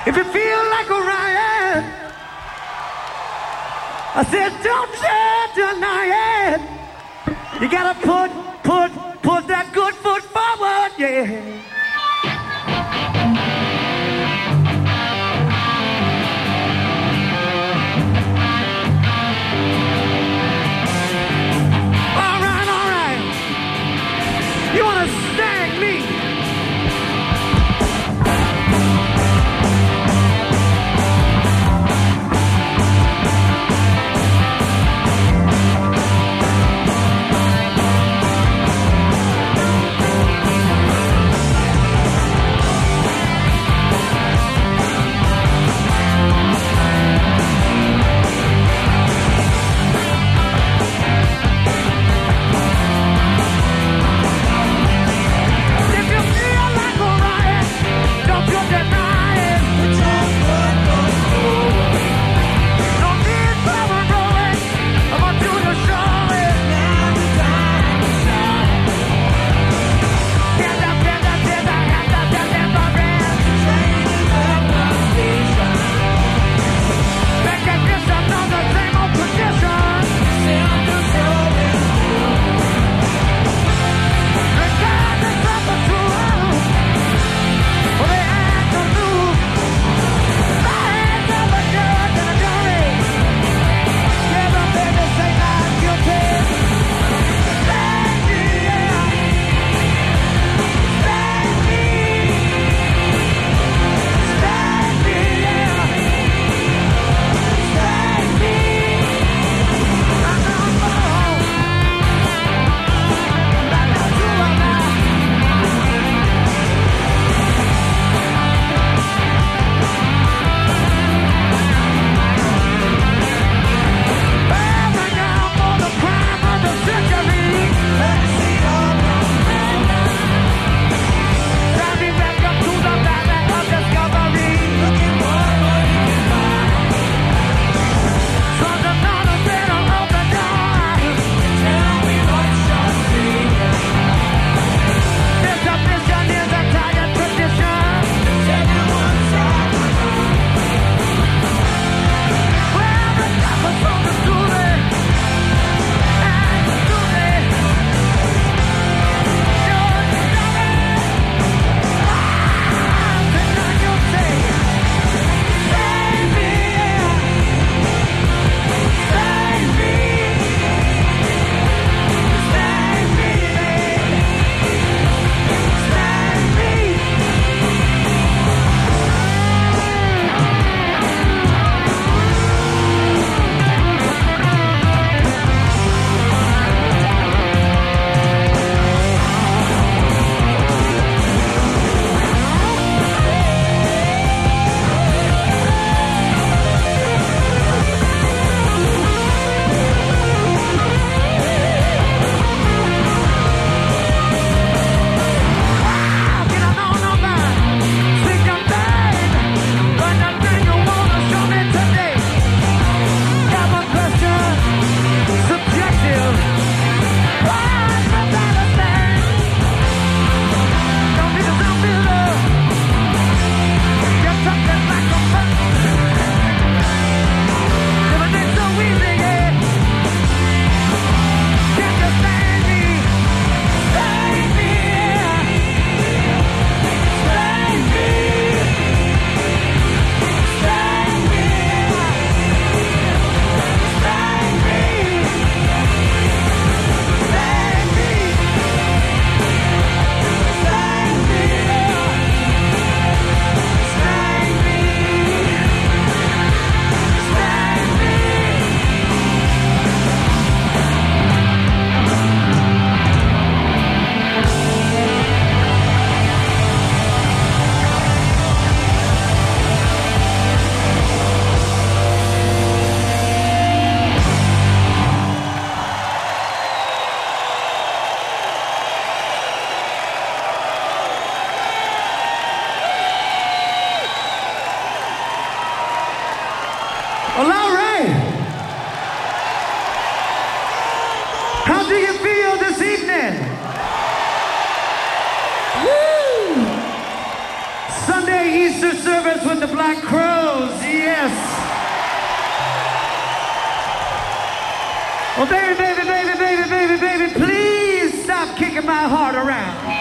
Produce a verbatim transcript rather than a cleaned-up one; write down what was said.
If you feel like a riot, I said don't you deny it. You gotta put, put, put that good foot forward, yeah. All right, all right. You wanna stand me? Well, all right. How do you feel this evening? Woo! Sunday Easter service with the Black like crows, yes. Well, baby, baby, baby, baby, baby, baby, please stop kicking my heart around.